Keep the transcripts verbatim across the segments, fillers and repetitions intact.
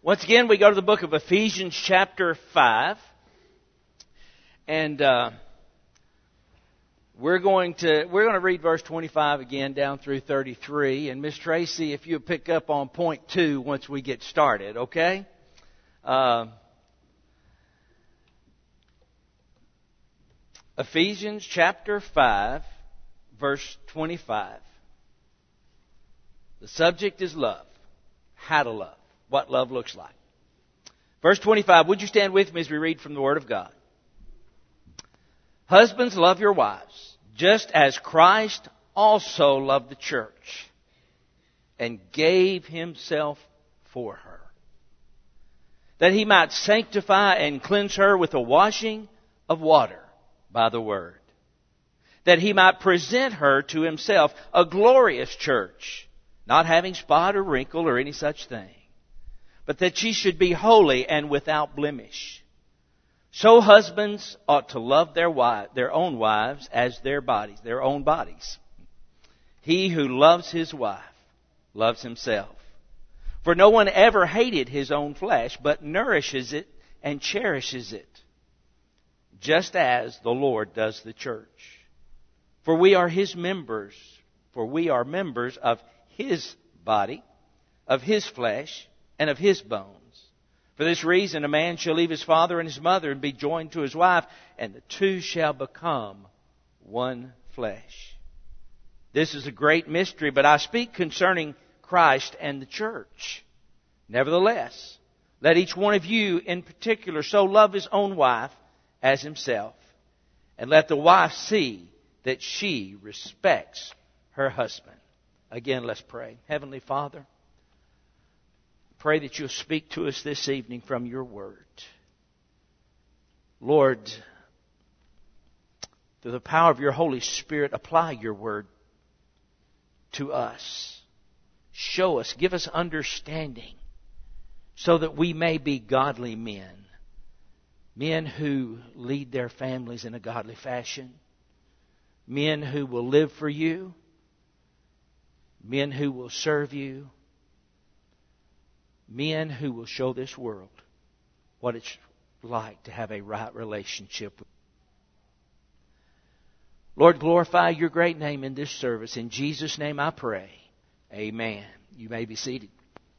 Once again, we go to the book of Ephesians chapter five. And uh, we're going to we're going to read verse twenty-five again down through thirty-three. And Miss Tracy, if you'll pick up on point two once we get started, okay? Uh, Ephesians chapter five, verse twenty-five. The subject is love. How to love. What love looks like. Verse twenty-five, would you stand with me as we read from the Word of God? Husbands, love your wives, just as Christ also loved the church and gave himself for her, that he might sanctify and cleanse her with the washing of water by the word, that he might present her to himself a glorious church, not having spot or wrinkle or any such thing, but that she should be holy and without blemish. So husbands ought to love their wives, their own wives as their bodies, their own bodies. He who loves his wife loves himself. For no one ever hated his own flesh, but nourishes it and cherishes it, just as the Lord does the church. For we are his members, for we are members of his body, of his flesh, and of his bones. For this reason, a man shall leave his father and his mother and be joined to his wife, and the two shall become one flesh. This is a great mystery, but I speak concerning Christ and the church. Nevertheless, let each one of you in particular so love his own wife as himself, and let the wife see that she respects her husband. Again, let's pray. Heavenly Father, pray that you'll speak to us this evening from your word. Lord, through the power of your Holy Spirit, apply your word to us. Show us, give us understanding so that we may be godly men. Men who lead their families in a godly fashion. Men who will live for you. Men who will serve you. Men who will show this world what it's like to have a right relationship with you. Lord, glorify your great name in this service. In Jesus' name I pray. Amen. You may be seated.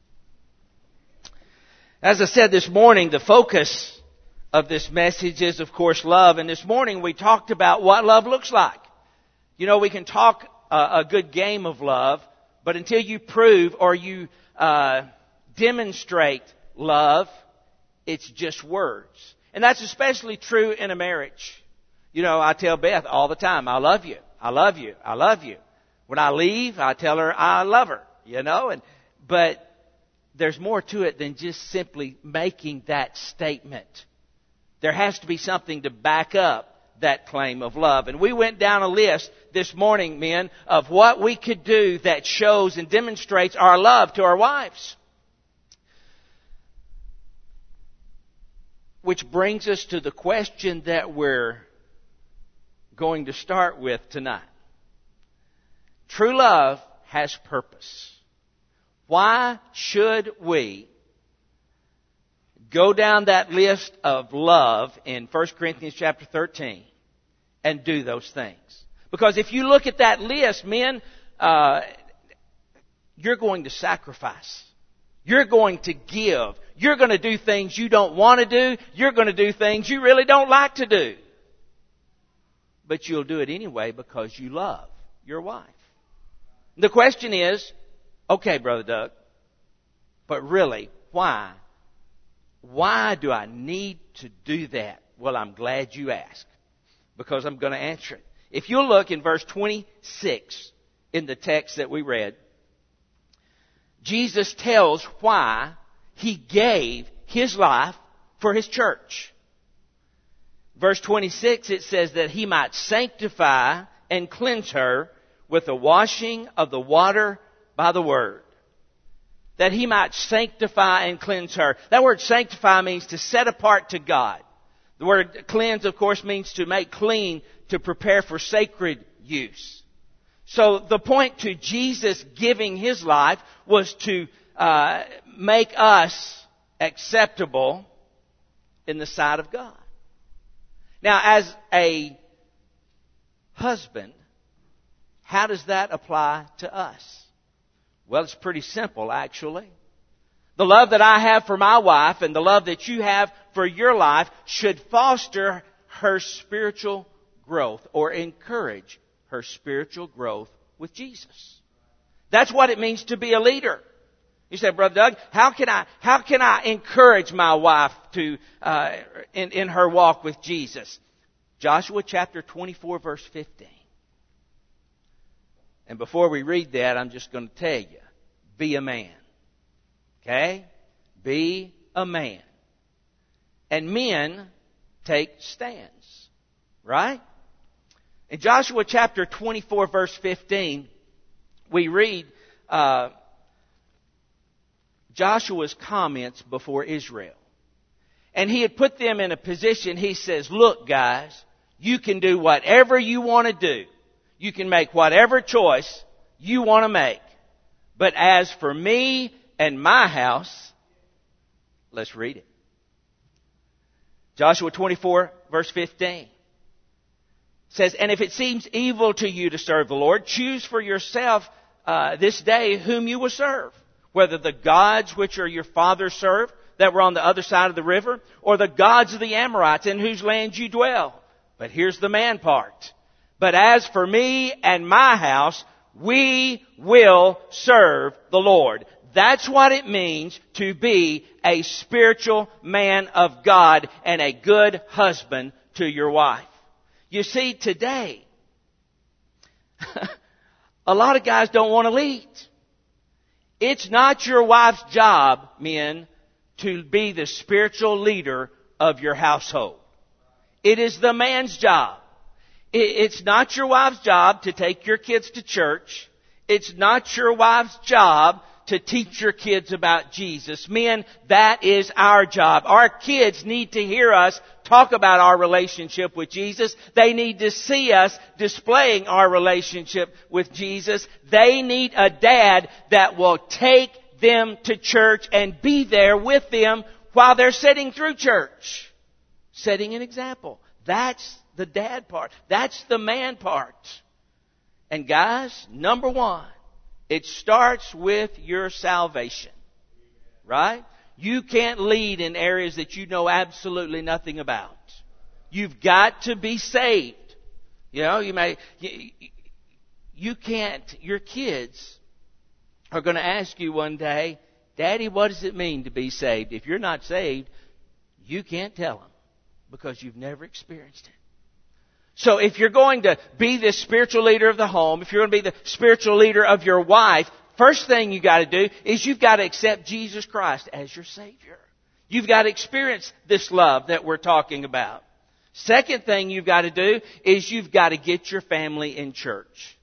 As I said this morning, the focus of this message is, of course, love. And this morning we talked about what love looks like. You know, we can talk a, a good game of love, but until you prove or you uh, demonstrate love, it's just words. And that's especially true in a marriage. You know, I tell Beth all the time, I love you, I love you, I love you. When I leave, I tell her I love her, you know. And but there's more to it than just simply making that statement. There has to be something to back up that claim of love. And we went down a list this morning, men, of what we could do that shows and demonstrates our love to our wives. Which brings us to the question that we're going to start with tonight. True love has purpose. Why should we go down that list of love in First Corinthians chapter thirteen and do those things? Because if you look at that list, men, uh, you're going to sacrifice. You're going to give. You're going to do things you don't want to do. You're going to do things you really don't like to do. But you'll do it anyway because you love your wife. The question is, okay, Brother Doug, but really, why? Why do I need to do that? Well, I'm glad you asked, because I'm going to answer it. If you'll look in verse twenty-six in the text that we read, Jesus tells why he gave his life for his church. Verse twenty-six, it says that he might sanctify and cleanse her with the washing of the water by the word. That he might sanctify and cleanse her. That word sanctify means to set apart to God. The word cleanse, of course, means to make clean, to prepare for sacred use. So the point to Jesus giving his life was to uh, make us acceptable in the sight of God. Now, as a husband, how does that apply to us? Well, it's pretty simple, actually. The love that I have for my wife and the love that you have for your life should foster her spiritual growth or encourage her spiritual growth with Jesus. That's what it means to be a leader. You say, Brother Doug, how can I how can I encourage my wife to uh, in in her walk with Jesus? Joshua chapter twenty-four, verse fifteen. And before we read that, I'm just going to tell you, be a man. Okay? Be a man. And men take stands. Right? In Joshua chapter twenty-four, verse fifteen, we read uh, Joshua's comments before Israel. And he had put them in a position, he says, look guys, you can do whatever you want to do. You can make whatever choice you want to make. But as for me and my house, let's read it. Joshua twenty-four, verse fifteen. Says, and if it seems evil to you to serve the Lord, choose for yourself uh, this day whom you will serve. Whether the gods which are your fathers served, that were on the other side of the river, or the gods of the Amorites in whose land you dwell. But here's the man part. But as for me and my house, we will serve the Lord. That's what it means to be a spiritual man of God and a good husband to your wife. You see, today, a lot of guys don't want to lead. It's not your wife's job, men, to be the spiritual leader of your household. It is the man's job. It's not your wife's job to take your kids to church. It's not your wife's job to teach your kids about Jesus. Men, that is our job. Our kids need to hear us talk about our relationship with Jesus. They need to see us displaying our relationship with Jesus. They need a dad that will take them to church and be there with them while they're sitting through church. Setting an example. That's the dad part. That's the man part. And guys, number one, it starts with your salvation. Right? You can't lead in areas that you know absolutely nothing about. You've got to be saved. You know, you may, you, you can't, your kids are going to ask you one day, Daddy, what does it mean to be saved? If you're not saved, you can't tell them because you've never experienced it. So if you're going to be the spiritual leader of the home, if you're going to be the spiritual leader of your wife, first thing you got to do is you've got to accept Jesus Christ as your Savior. You've got to experience this love that we're talking about. Second thing you've got to do is you've got to get your family in church.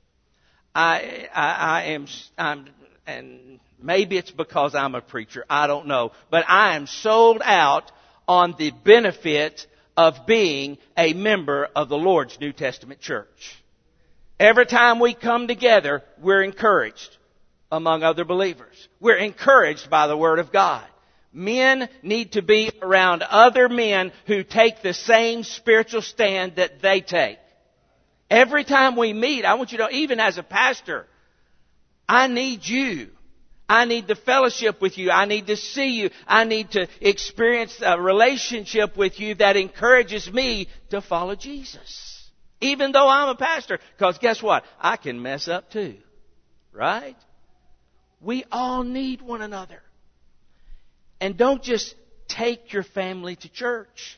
I, I, I am, I'm, and maybe it's because I'm a preacher, I don't know, but I am sold out on the benefit of being a member of the Lord's New Testament church. Every time we come together, we're encouraged among other believers. We're encouraged by the Word of God. Men need to be around other men who take the same spiritual stand that they take. Every time we meet, I want you to know, even as a pastor, I need you. I need the fellowship with you. I need to see you. I need to experience a relationship with you that encourages me to follow Jesus. Even though I'm a pastor. Because guess what? I can mess up too. Right? We all need one another. And don't just take your family to church.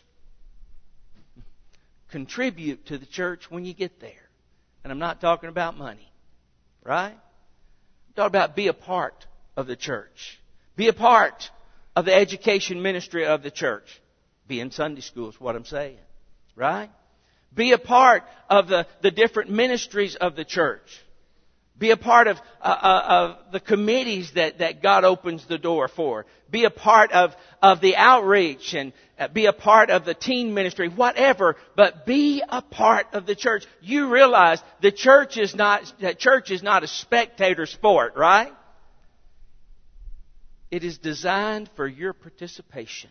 Contribute to the church when you get there. And I'm not talking about money. Right? I'm talking about be a part of the church. Be a part of the education ministry of the church. Be in Sunday school is what I'm saying. Right? Be a part of the, the different ministries of the church. Be a part of, uh, of the committees that, that God opens the door for. Be a part of, of the outreach and be a part of the teen ministry, whatever. But be a part of the church. You realize the church is not, the church is not a spectator sport, right? It is designed for your participation.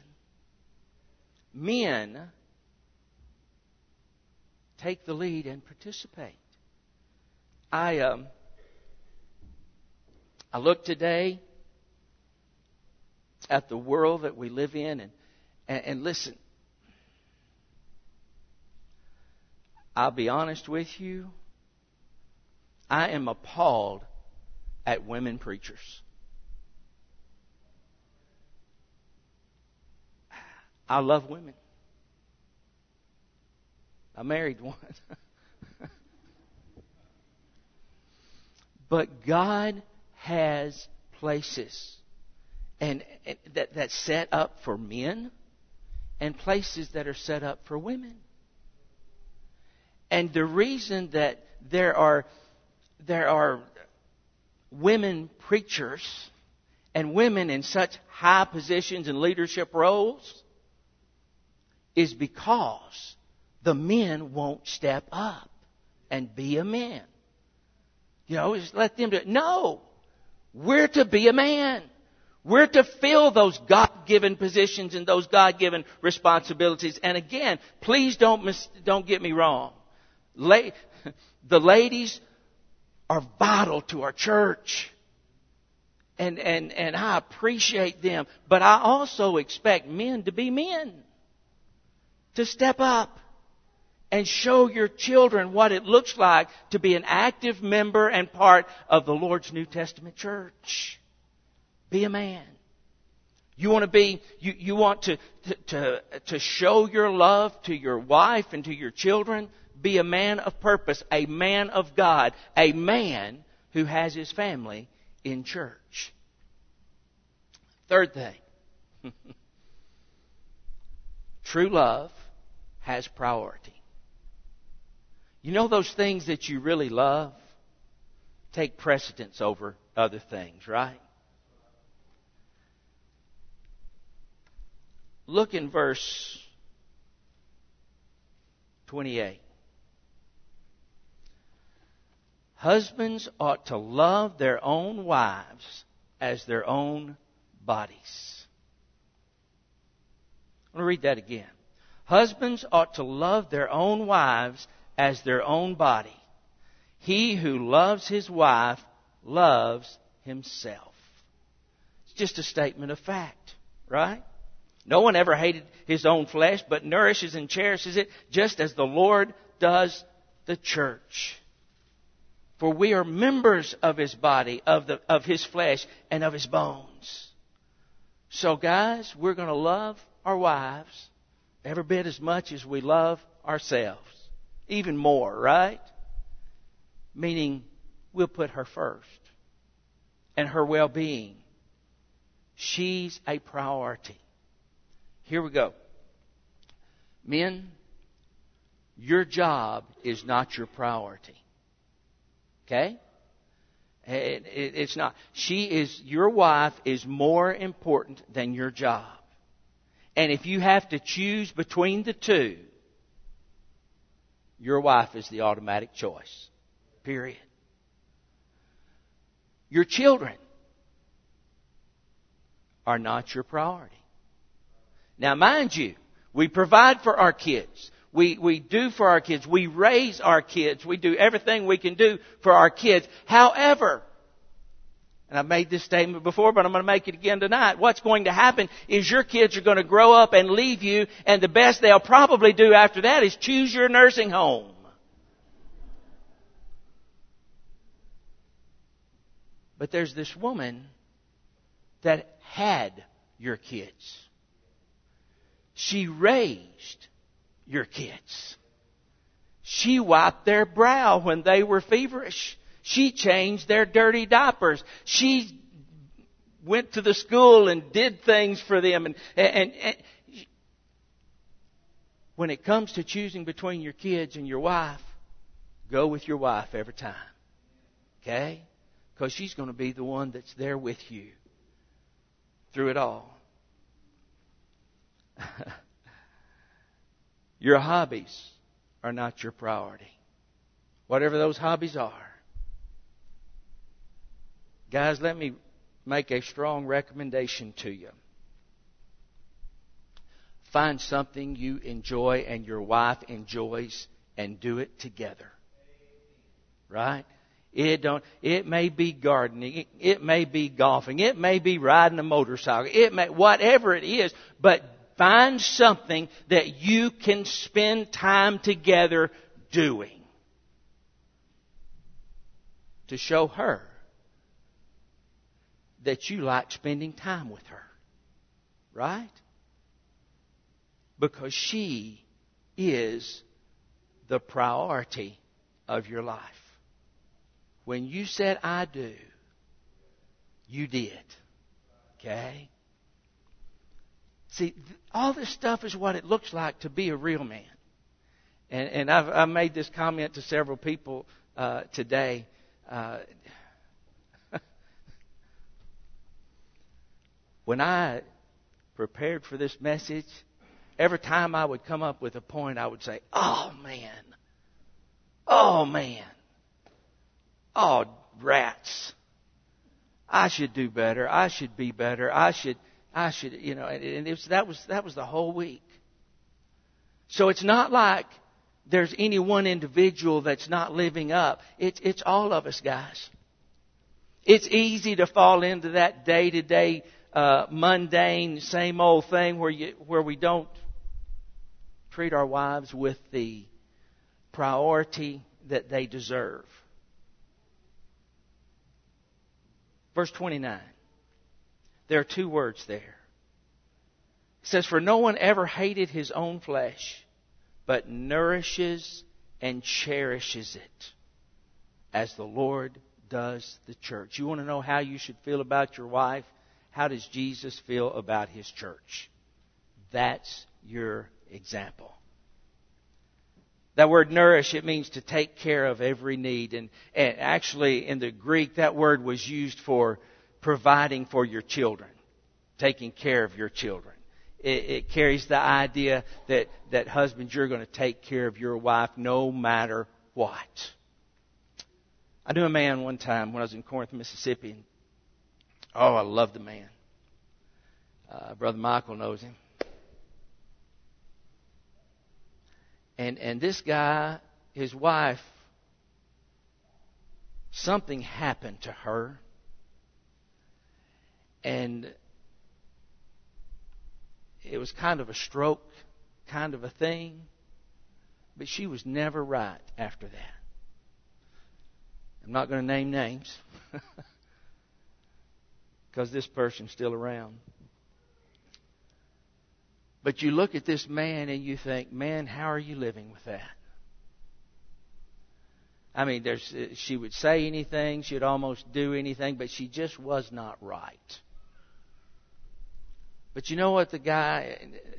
Men, take the lead and participate. I um, I look today at the world that we live in, and, and, and listen, I'll be honest with you, I am appalled at women preachers. I love women. I married one. But God has places and, and that that's set up for men and places that are set up for women. And the reason that there are there are women preachers and women in such high positions and leadership roles is because the men won't step up and be a man. You know, just let them do it. No! We're to be a man. We're to fill those God-given positions and those God-given responsibilities. And again, please don't mis- don't get me wrong. La- the ladies are vital to our church. And, and, and I appreciate them. But I also expect men to be men. To step up and show your children what it looks like to be an active member and part of the Lord's New Testament church. Be a man. You want to be, you, you want to, to, to, to show your love to your wife and to your children. Be a man of purpose, a man of God, a man who has his family in church. Third thing. True love has priority. You know those things that you really love take precedence over other things, right? Look in verse twenty-eight. Husbands ought to love their own wives as their own bodies. I'm going to read that again. Husbands ought to love their own wives as their own body. He who loves his wife loves himself. It's just a statement of fact, right? No one ever hated his own flesh, but nourishes and cherishes it, just as the Lord does the church. For we are members of his body, of the of his flesh, and of his bones. So guys, we're going to love our wives every bit as much as we love ourselves. Even more, right? Meaning, we'll put her first. And her well-being. She's a priority. Here we go. Men, your job is not your priority. Okay? It, it, it's not. She is, your wife is more important than your job. And if you have to choose between the two, your wife is the automatic choice. Period. Your children are not your priority. Now, mind you, we provide for our kids. We, we do for our kids. We raise our kids. We do everything we can do for our kids. However, and I've made this statement before, but I'm going to make it again tonight. What's going to happen is your kids are going to grow up and leave you, and the best they'll probably do after that is choose your nursing home. But there's this woman that had your kids. She raised your kids. She wiped their brow when they were feverish. She changed their dirty diapers. She went to the school and did things for them. And, and, and when it comes to choosing between your kids and your wife, go with your wife every time. Okay? Because she's going to be the one that's there with you through it all. Your hobbies are not your priority. Whatever those hobbies are. Guys, let me make a strong recommendation to you. Find something you enjoy and your wife enjoys and do it together. Right? It don't. It may be gardening. It, it may be golfing. It may be riding a motorcycle. It may, whatever it is. But find something that you can spend time together doing to show her that you like spending time with her. Right? Because she is the priority of your life. When you said, I do, you did. Okay? See, all this stuff is what it looks like to be a real man. And, and I've, I've made this comment to several people uh, today. Uh, when I prepared for this message, every time I would come up with a point, I would say, oh, man. Oh, man. Oh, rats. I should do better. I should be better. I should, I should, you know, and it was, that was, that was the whole week. So it's not like there's any one individual that's not living up. It's, it's all of us, guys. It's easy to fall into that day-to-day, uh, mundane, same old thing where you, where we don't treat our wives with the priority that they deserve. Verse twenty-nine. There are two words there. It says, for no one ever hated his own flesh, but nourishes and cherishes it, as the Lord does the church. You want to know how you should feel about your wife? How does Jesus feel about His church? That's your example. That word nourish, it means to take care of every need. And, and actually in the Greek, that word was used for providing for your children, taking care of your children. It, it carries the idea that, that husbands, you're going to take care of your wife no matter what. I knew a man one time when I was in Corinth, Mississippi. And, oh, I loved the man. Uh, Brother Michael knows him. And and this guy, his wife, something happened to her. And it was kind of a stroke, kind of a thing. But she was never right after that. I'm not going to name names. Because this person's still around. But you look at this man and you think, man, how are you living with that? I mean, there's, she would say anything, she'd almost do anything, but she just was not right. But you know what, the guy,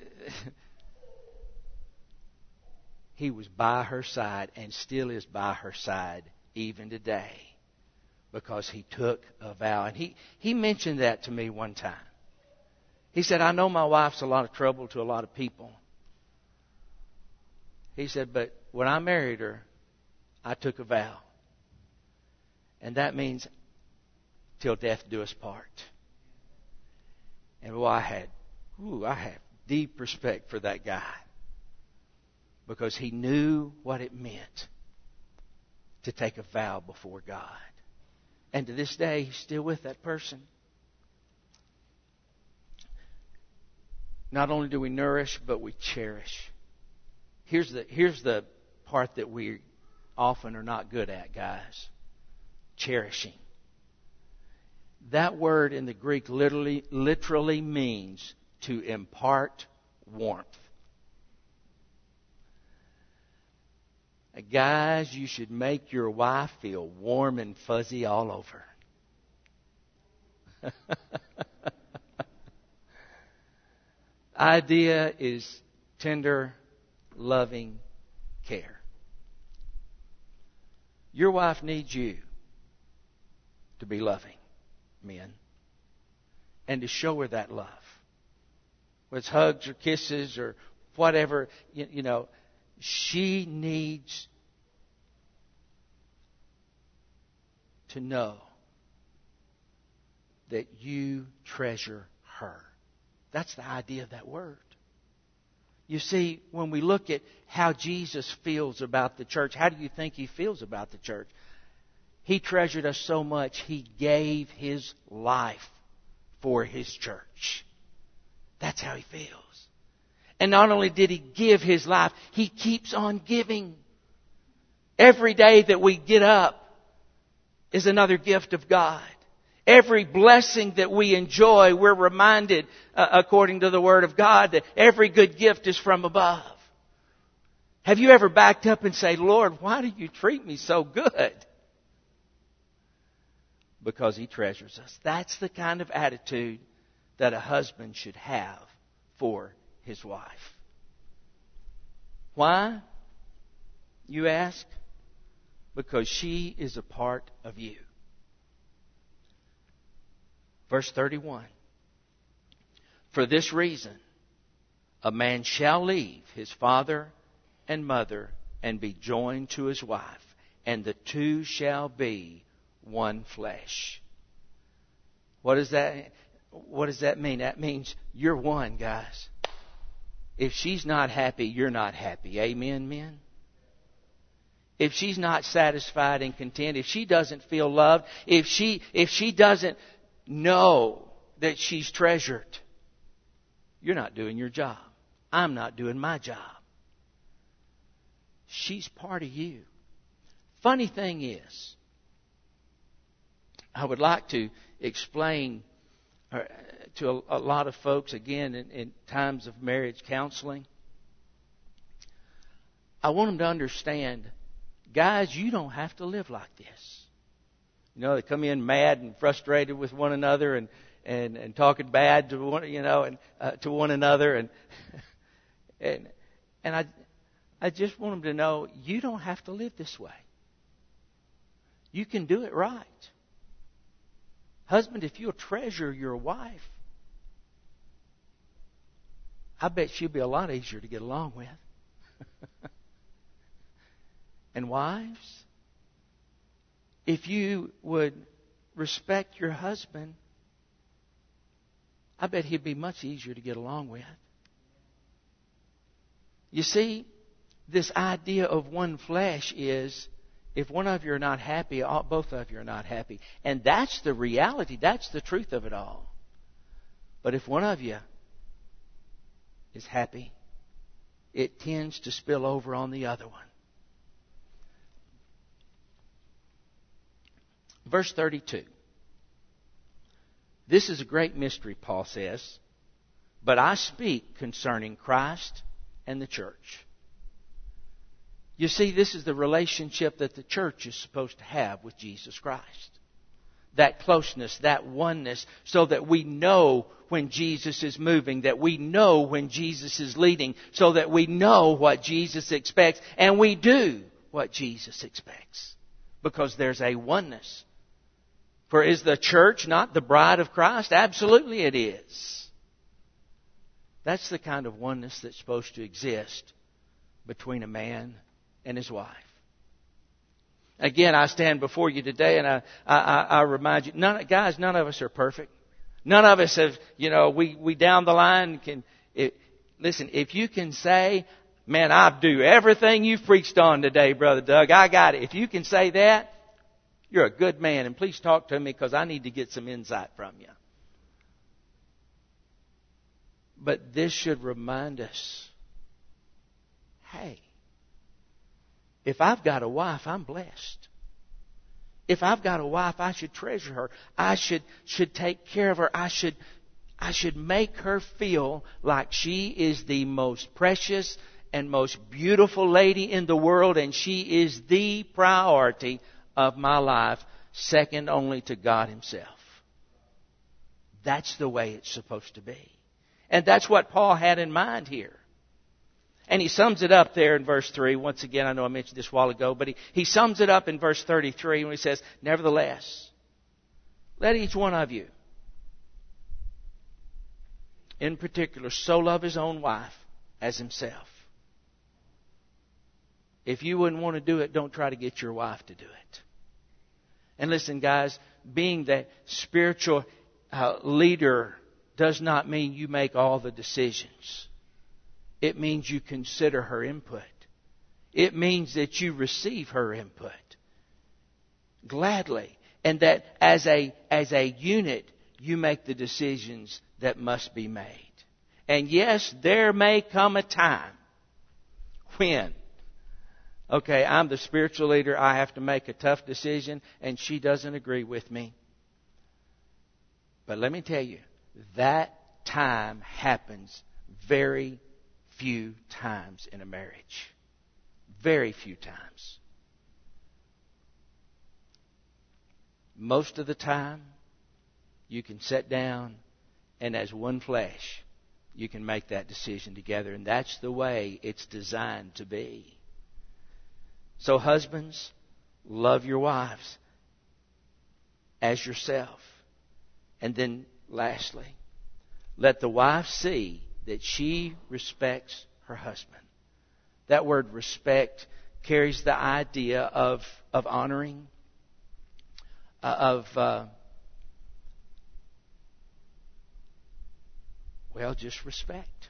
he was by her side and still is by her side even today because he took a vow. And he, he mentioned that to me one time. He said, I know my wife's a lot of trouble to a lot of people. He said, but when I married her, I took a vow. And that means till death do us part. And well, I had, ooh, I have deep respect for that guy. Because he knew what it meant to take a vow before God. And to this day, he's still with that person. Not only do we nourish, but we cherish. Here's the, here's the part that we often are not good at, guys. Cherishing. That word in the Greek literally, literally means to impart warmth. Guys, you should make your wife feel warm and fuzzy all over. Idea is tender, loving care. Your wife needs you to be loving, men, and to show her that love. Whether it's hugs or kisses or whatever, you, you know, she needs to know that you treasure her. That's the idea of that word. You see, when we look at how Jesus feels about the church, how do you think He feels about the church? He treasured us so much, He gave His life for His church. That's how He feels. And not only did He give His life, He keeps on giving. Every day that we get up is another gift of God. Every blessing that we enjoy, we're reminded, uh, according to the Word of God, that every good gift is from above. Have you ever backed up and say, Lord, why do you treat me so good? Because He treasures us. That's the kind of attitude that a husband should have for his wife. Why, you ask? Because she is a part of you. Verse thirty-one. For this reason, a man shall leave his father and mother and be joined to his wife, and the two shall be one flesh. What does that, what does that mean? That means you're one, guys. If she's not happy, you're not happy. Amen, men? If she's not satisfied and content, if she doesn't feel loved, if she, if she doesn't know that she's treasured, you're not doing your job. I'm not doing my job. She's part of you. Funny thing is, I would like to explain to a, a lot of folks, again, in, in times of marriage counseling, I want them to understand, guys, you don't have to live like this. You know, they come in mad and frustrated with one another and, and, and talking bad to one, you know, and uh, to one another, and and and I I just want them to know you don't have to live this way. You can do it right. Husband, if you'll treasure your wife, I bet she'll be a lot easier to get along with. And wives, if you would respect your husband, I bet he'd be much easier to get along with. You see, this idea of one flesh is, if one of you are not happy, all, both of you are not happy. And that's the reality. That's the truth of it all. But if one of you is happy, it tends to spill over on the other one. Verse thirty-two. This is a great mystery, Paul says, but I speak concerning Christ and the church. You see, this is the relationship that the church is supposed to have with Jesus Christ. That closeness, that oneness, so that we know when Jesus is moving, that we know when Jesus is leading, so that we know what Jesus expects, and we do what Jesus expects. Because there's a oneness. For is the church not the bride of Christ? Absolutely it is. That's the kind of oneness that's supposed to exist between a man and his wife. Again, I stand before you today and I, I, I remind you, none, guys, none of us are perfect. None of us have, you know, we, we down the line can, it, listen, if you can say, man, I do everything you've preached on today, Brother Doug, I got it. If you can say that, you're a good man, and please talk to me because I need to get some insight from you. But this should remind us, hey, if I've got a wife, I'm blessed. If I've got a wife, I should treasure her. I should should take care of her. I should I should make her feel like she is the most precious and most beautiful lady in the world, and she is the priority of my life, second only to God Himself. That's the way it's supposed to be. And that's what Paul had in mind here. And he sums it up there in verse three. Once again, I know I mentioned this a while ago, but he, he sums it up in verse thirty-three when he says, nevertheless, let each one of you, in particular, so love his own wife as himself. If you wouldn't want to do it, don't try to get your wife to do it. And listen, guys, being that spiritual uh, leader does not mean you make all the decisions. It means you consider her input. It means that you receive her input gladly. And that as a, as a unit, you make the decisions that must be made. And yes, there may come a time when, okay, I'm the spiritual leader, I have to make a tough decision, and she doesn't agree with me. But let me tell you, that time happens very few times in a marriage. Very few times. Most of the time, you can sit down and as one flesh, you can make that decision together. And that's the way it's designed to be. So husbands, love your wives as yourself. And then lastly, let the wife see that she respects her husband. That word respect carries the idea of, of honoring, uh, of, uh, well, just respect.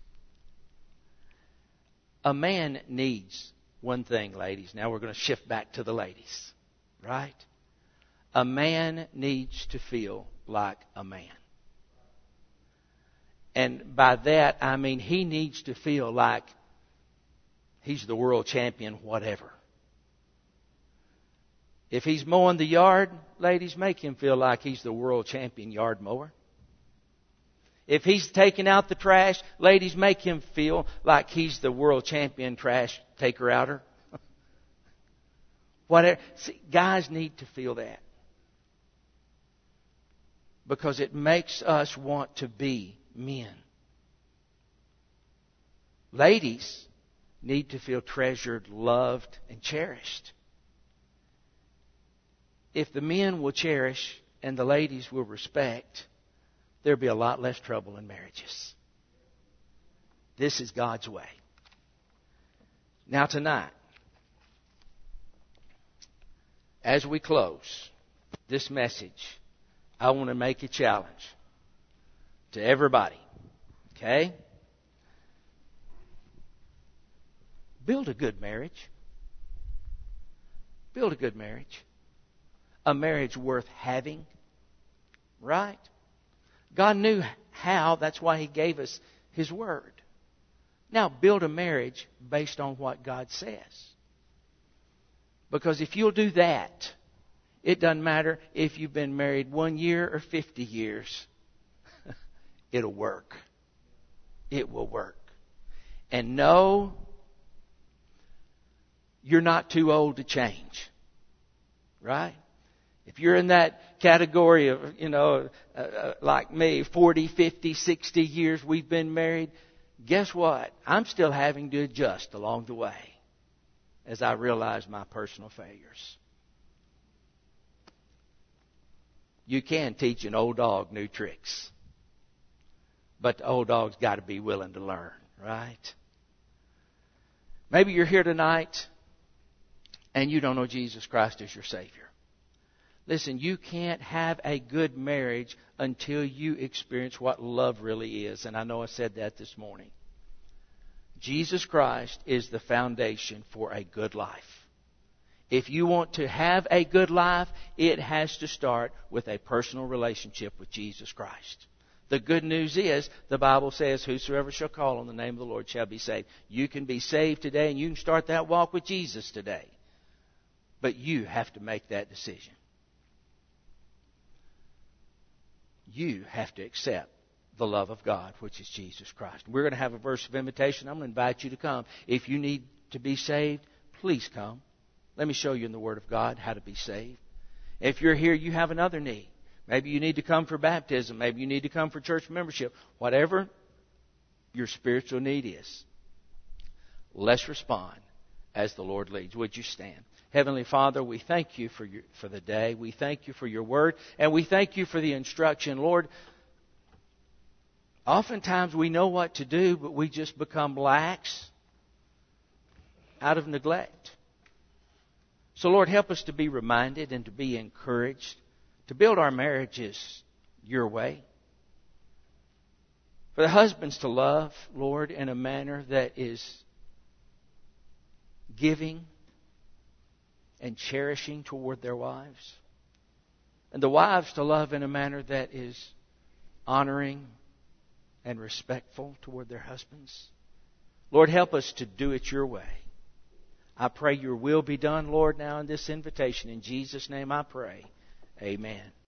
A man needs one thing, ladies. Now we're going to shift back to the ladies, right? A man needs to feel like a man. And by that, I mean he needs to feel like he's the world champion, whatever. If he's mowing the yard, ladies, make him feel like he's the world champion yard mower. If he's taking out the trash, ladies, make him feel like he's the world champion trash taker-outer. Whatever. See, guys need to feel that. Because it makes us want to be men. Ladies need to feel treasured, loved, and cherished. If the men will cherish and the ladies will respect, there'll be a lot less trouble in marriages. This is God's way. Now tonight, as we close this message, I want to make a challenge to everybody. Okay? Build a good marriage. Build a good marriage. A marriage worth having. Right? God knew how. That's why He gave us His Word. Now, build a marriage based on what God says. Because if you'll do that, it doesn't matter if you've been married one year or fifty years. It'll work. It will work. And no, you're not too old to change. Right? If you're in that category of, you know, uh, uh, like me, forty, fifty, sixty years we've been married, guess what? I'm still having to adjust along the way as I realize my personal failures. You can teach an old dog new tricks. But the old dog's got to be willing to learn, right? Maybe you're here tonight and you don't know Jesus Christ as your Savior. Listen, you can't have a good marriage until you experience what love really is. And I know I said that this morning. Jesus Christ is the foundation for a good life. If you want to have a good life, it has to start with a personal relationship with Jesus Christ. The good news is, the Bible says, whosoever shall call on the name of the Lord shall be saved. You can be saved today and you can start that walk with Jesus today. But you have to make that decision. You have to accept the love of God, which is Jesus Christ. We're going to have a verse of invitation. I'm going to invite you to come. If you need to be saved, please come. Let me show you in the Word of God how to be saved. If you're here, you have another need. Maybe you need to come for baptism. Maybe you need to come for church membership. Whatever your spiritual need is, let's respond as the Lord leads. Would you stand? Heavenly Father, we thank you for your, for the day. We thank you for your word. And we thank you for the instruction. Lord, oftentimes we know what to do, but we just become lax out of neglect. So Lord, help us to be reminded and to be encouraged to build our marriages your way. For the husbands to love, Lord, in a manner that is giving and cherishing toward their wives. And the wives to love in a manner that is honoring and respectful toward their husbands. Lord, help us to do it your way. I pray your will be done, Lord, now in this invitation. In Jesus' name I pray. Amen.